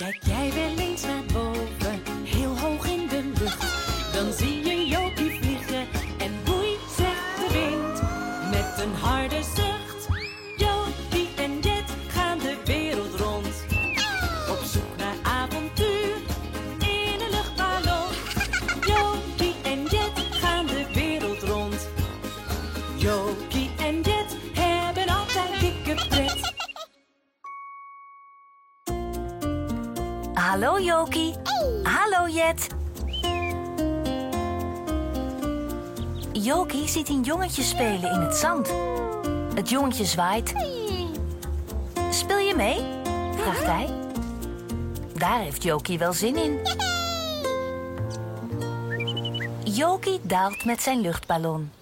Kijk jij wel eens naar boven, heel hoog in de lucht, dan zie je Jokie vliegen en boei, zegt de wind, met een harde zucht. Jokie en Jet gaan de wereld rond, op zoek naar avontuur in een luchtballon. Jokie en Jet gaan de wereld rond. Jokie en Jet hebben altijd dikke pret. Hallo Jokie. Hallo Jet. Jokie ziet een jongetje spelen in het zand. Het jongetje zwaait. Speel je mee? Vraagt hij. Daar heeft Jokie wel zin in. Jokie daalt met zijn luchtballon.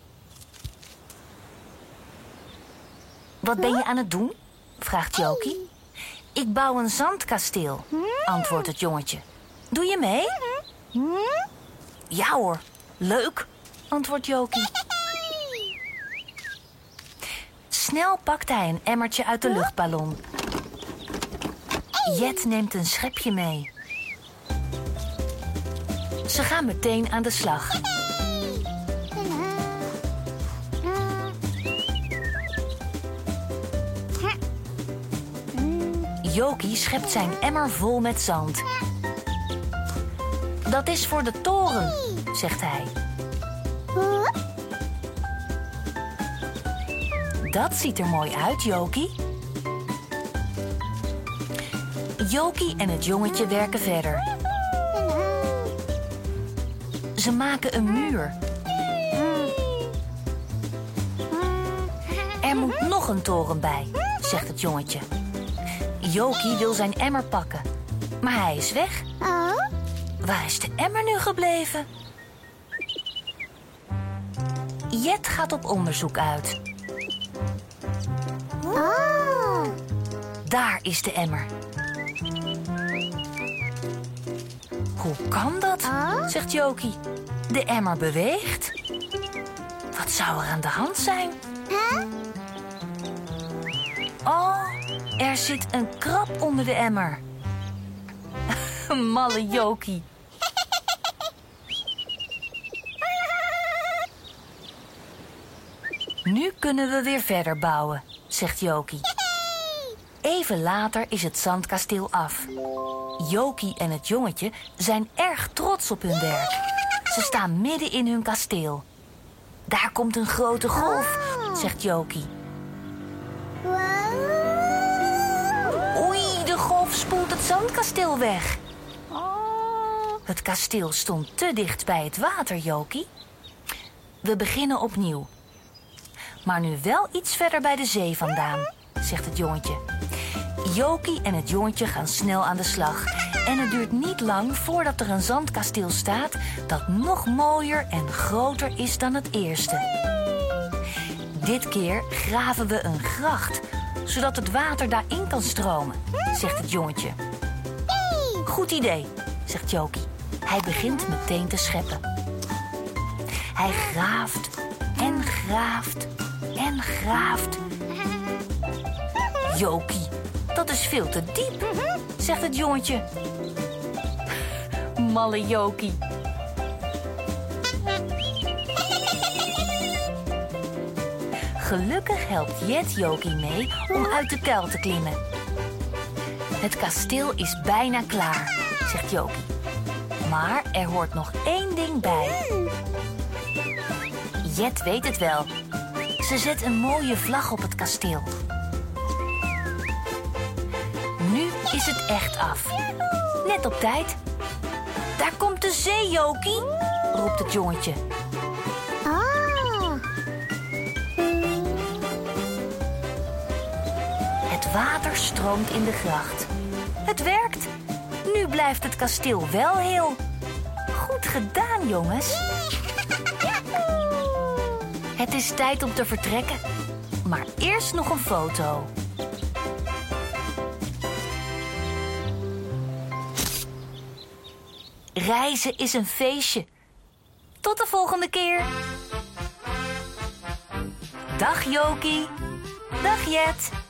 Wat ben je aan het doen? Vraagt Jokie. Ik bouw een zandkasteel, antwoordt het jongetje. Doe je mee? Ja hoor, leuk, antwoordt Jokie. Snel pakt hij een emmertje uit de luchtballon. Jet neemt een schepje mee. Ze gaan meteen aan de slag. Jokie schept zijn emmer vol met zand. Dat is voor de toren, zegt hij. Dat ziet er mooi uit, Jokie. Jokie en het jongetje werken verder. Ze maken een muur. Er moet nog een toren bij, zegt het jongetje. Jokie wil zijn emmer pakken, maar hij is weg. Waar is de emmer nu gebleven? Jet gaat op onderzoek uit. Daar is de emmer. Hoe kan dat? Zegt Jokie. De emmer beweegt. Wat zou er aan de hand zijn? Oh, er zit een krab onder de emmer. Malle Jokie. Nu kunnen we weer verder bouwen, zegt Jokie. Even later is het zandkasteel af. Jokie en het jongetje zijn erg trots op hun werk. Ze staan midden in hun kasteel. Daar komt een grote golf, zegt Jokie. Oei, de golf spoelt het zandkasteel weg. Het kasteel stond te dicht bij het water, Jokie. We beginnen opnieuw. Maar nu wel iets verder bij de zee vandaan, zegt het jongetje. Jokie en het jongetje gaan snel aan de slag. En het duurt niet lang voordat er een zandkasteel staat dat nog mooier en groter is dan het eerste. Dit keer graven we een gracht, zodat het water daarin kan stromen, zegt het jongetje. Goed idee, zegt Jokie. Hij begint meteen te scheppen. Hij graaft en graaft en graaft. Jokie, dat is veel te diep, zegt het jongetje. Malle Jokie. Gelukkig helpt Jet Jokie mee om uit de kuil te klimmen. Het kasteel is bijna klaar, zegt Jokie. Maar er hoort nog één ding bij. Jet weet het wel. Ze zet een mooie vlag op het kasteel. Nu is het echt af. Net op tijd. Daar komt de zee, Jokie, roept het jongetje. Het water stroomt in de gracht. Het werkt. Nu blijft het kasteel wel heel. Goed gedaan, jongens. Het is tijd om te vertrekken. Maar eerst nog een foto. Reizen is een feestje. Tot de volgende keer. Dag Jokie. Dag Jet.